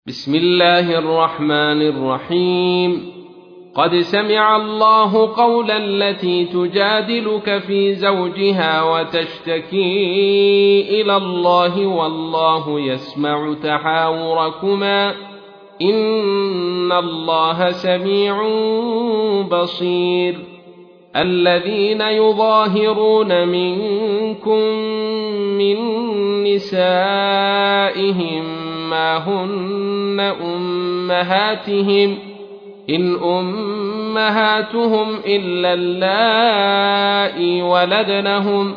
بسم الله الرحمن الرحيم. قد سمع الله قول التي تجادلك في زوجها وتشتكي إلى الله والله يسمع تحاوركما إن الله سميع بصير. الذين يظاهرون منكم من نسائهم ما هن أمهاتهم إن أمهاتهم إلا اللائي ولدنهم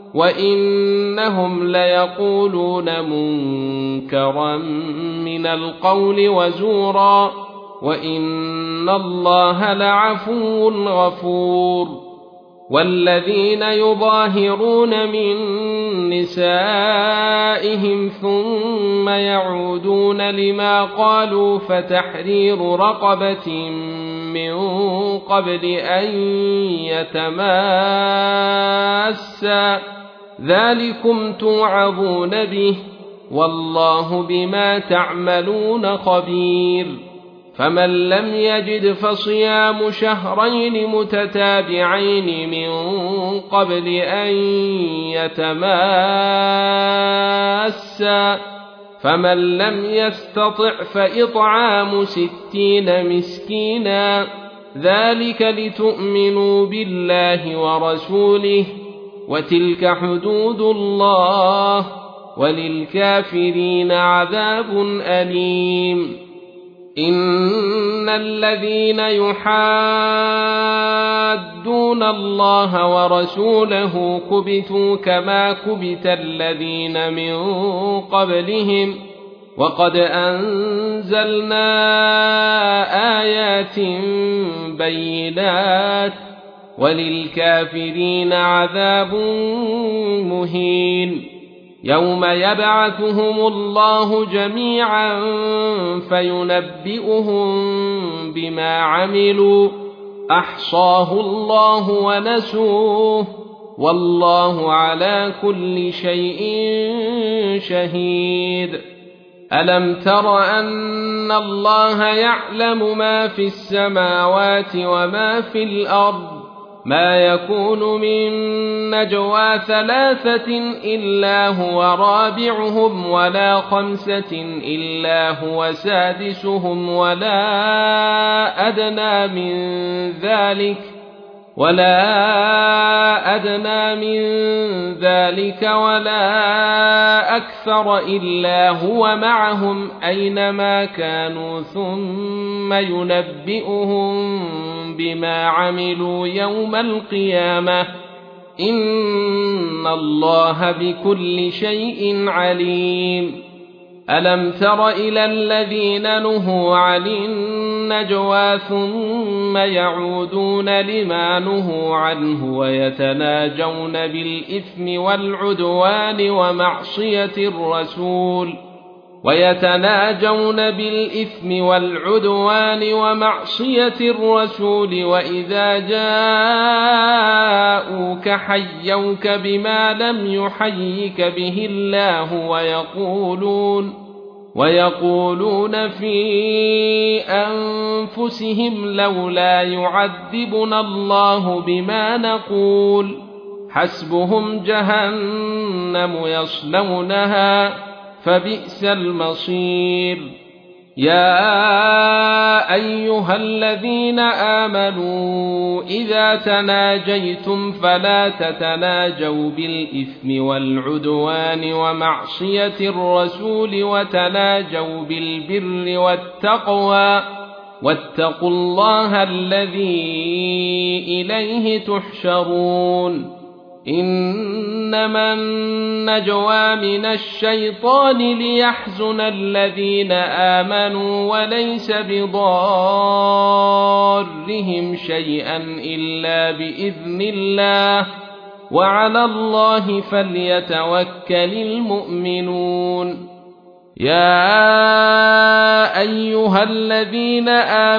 وإنهم ليقولون منكرا من القول وزورا وإن الله لعفو غفور. والذين يظاهرون من نسائهم ثم يعودون لما قالوا فتحرير رقبة من قبل أن يتماسا ذلكم توعظون به والله بما تعملون خبير. فمن لم يجد فصيام شهرين متتابعين من قبل أن يتماسا فمن لم يستطع فإطعام 60 مسكينا ذلك لتؤمنوا بالله ورسوله وتلك حدود الله وللكافرين عذاب أليم. إن الذين يحادون الله ورسوله كبتوا كما كبت الذين من قبلهم وقد أنزلنا آيات بينات وللكافرين عذاب مهين. يوم يبعثهم الله جميعا فينبئهم بما عملوا أحصاه الله ونسوه والله على كل شيء شهيد. ألم تر أن الله يعلم ما في السماوات وما في الأرض ما يكون من نجوى 3 إلا هو رابعهم ولا 5 إلا هو سادسهم ولا أدنى من ذلك ولا أكثر إلا هو معهم أينما كانوا ثم ينبئهم بما عملوا يوم القيامة إن الله بكل شيء عليم. ألم تر إلى الذين نهوا عن النجوى ثم يعودون لما نهوا عنه ويتناجون بالإثم والعدوان ومعصية الرسول وإذا جاءوك حيوك بما لم يحيك به الله ويقولون في أنفسهم لولا يعذبنا الله بما نقول حسبهم جهنم يصلونها فبئس المصير. يا أيها الذين آمنوا إذا تناجيتم فلا تتناجوا بالإثم والعدوان ومعصية الرسول وتناجوا بالبر والتقوى واتقوا الله الذي إليه تحشرون. إنما النجوى من الشيطان ليحزن الذين آمنوا وليس بضارهم شيئا إلا بإذن الله وعلى الله فليتوكل المؤمنون. يا أيها الذين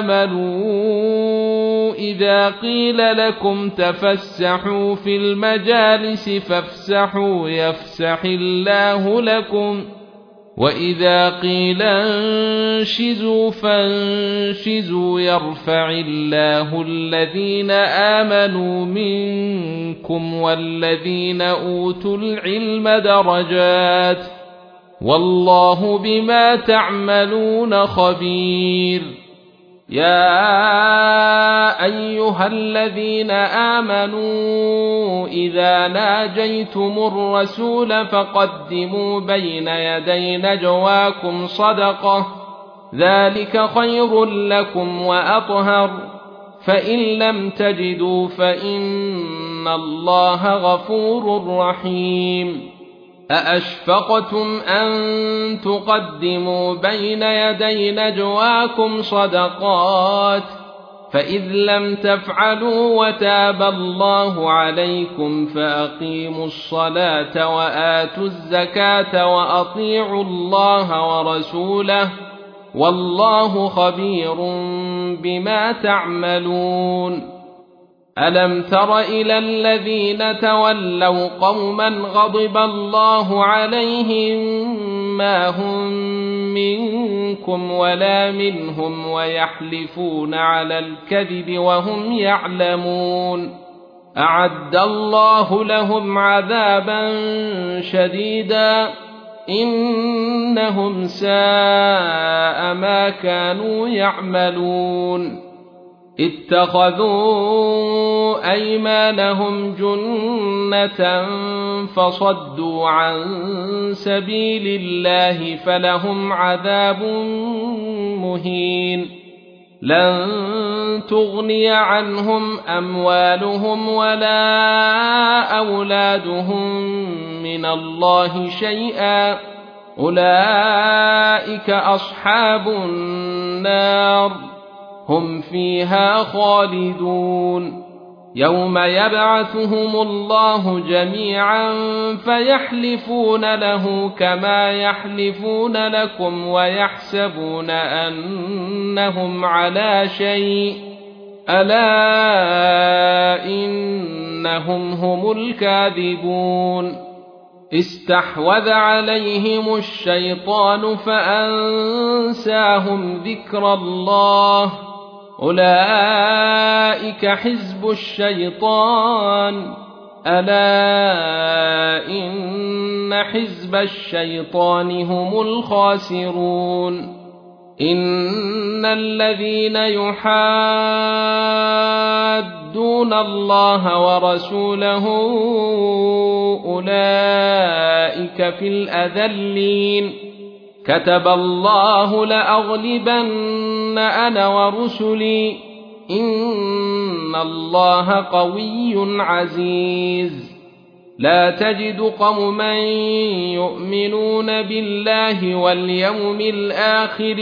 آمنوا إذا قيل لكم تفسحوا في المجالس فافسحوا يفسح الله لكم وإذا قيل انشزوا فانشزوا يرفع الله الذين آمنوا منكم والذين أوتوا العلم درجات والله بما تعملون خبير. يا أيها الذين آمنوا إذا ناجيتم الرسول فقدموا بين يدي نجواكم صدقة ذلك خير لكم وأطهر فإن لم تجدوا فإن الله غفور رحيم. أأشفقتم أن تقدموا بين يدي نجواكم صدقات فإذ لم تفعلوا وتاب الله عليكم فأقيموا الصلاة وآتوا الزكاة وأطيعوا الله ورسوله والله خبير بما تعملون. ألم تر إلى الذين تولوا قوما غضب الله عليهم ما هم منكم ولا منهم ويحلفون على الكذب وهم يعلمون أعد الله لهم عذابا شديدا إنهم ساء ما كانوا يعملون. اتخذوا أيمانهم جنة فصدوا عن سبيل الله فلهم عذاب مهين. لن تغني عنهم أموالهم ولا أولادهم من الله شيئا أولئك أصحاب النار هم فيها خالدون. يوم يبعثهم الله جميعا فيحلفون له كما يحلفون لكم ويحسبون أنهم على شيء ألا إنهم هم الكاذبون. استحوذ عليهم الشيطان فأنساهم ذكر الله أولئك حزب الشيطان ألا إن حزب الشيطان هم الخاسرون. إن الذين يحادون الله ورسوله أولئك في الأذلين كتب الله لأغلبن أنا ورسلي إن الله قوي عزيز. لا تجد قوما يؤمنون بالله واليوم الآخر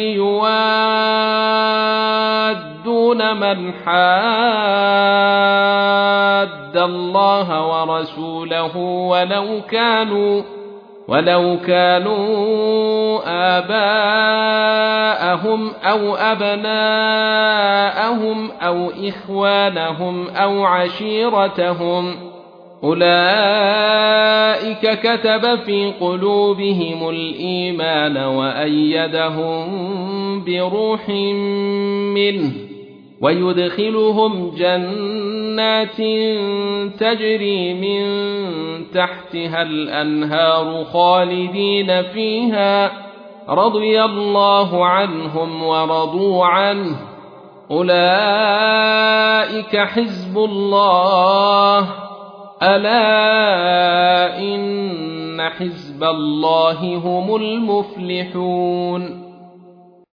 يوادون من حاد الله ورسوله ولو كانوا آباءهم أو أبناءهم أو إخوانهم أو عشيرتهم أولئك كتب في قلوبهم الإيمان وأيدهم بروح منه ويدخلهم جنات تجري من تحتها الأنهار خالدين فيها رضي الله عنهم ورضوا عنه أولئك حزب الله ألا إن حزب الله هم المفلحون.